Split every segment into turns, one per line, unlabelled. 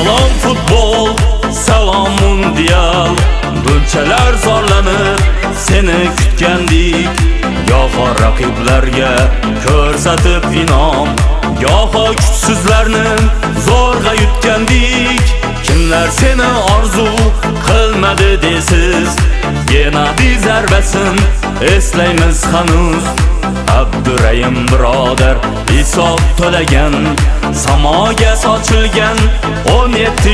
Salom futbol, salom mundial. Bunchalar zorlanib seni kutgandik. Goho raqiblarga ko'rsatib inom, goho kuchsizlarni zo'rg'a yutgandik. Kimlar seni orzu qilmadi desiz, Genadiy zarbasin eslaymiz hanuz. Abdurayim birodar hisob to'lagan, samoga sochilgan 17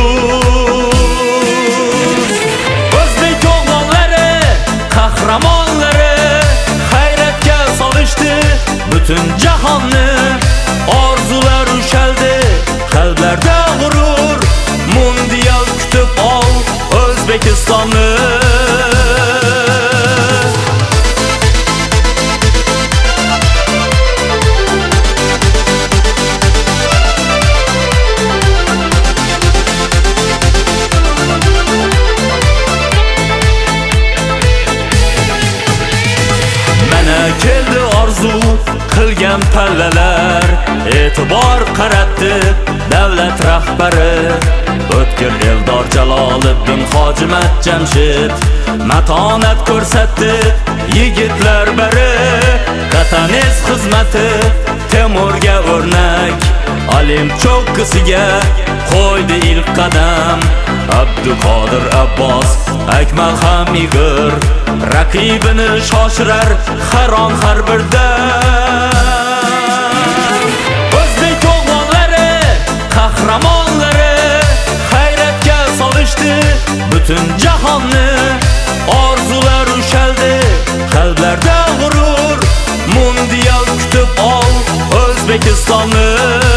yulduz. O'zbek o'g'lonlari, qahramonlari hayratga solishdi butun jahonni. Orzular ushaldi, qalblarda g'urur. Mundial kutib ol O'zbekistonni. Keldi orzu qilgan pallalar, e'tibor qaratdi davlat rahbari. O'tkir Eldor Jaloliddin Hojimat Jamshid matonat ko'rsatdi yigitlar bari. Qatanes xizmati Temurga o'rnak, Olimp cho'qqisiga qo'ydi ilk qadam. Abduqodir Abbos, Akmal Hamig'ir raqibini shoshirar harom har birdan. O'zbek o'g'lonlari, qahramonlari hayratga solishdi butun jahonni. Orzular ushaldi, qalblarda g'urur. Mundial kutib ol O'zbekistonni.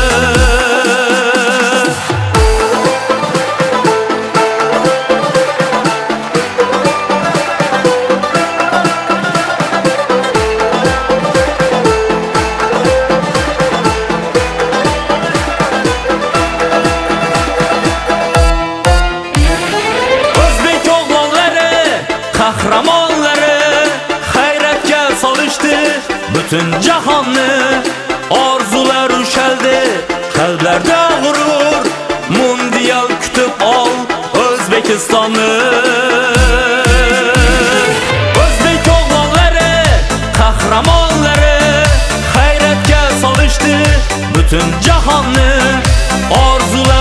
Qahramonlari hayratga solishdi butun jahonni. Orzular ushaldi, qalblarda g'urur. Mundial kutib ol O'zbekistonni. O'zbek o'g'lonlari, qahramonlari hayratga solishdi butun jahonni. Orzular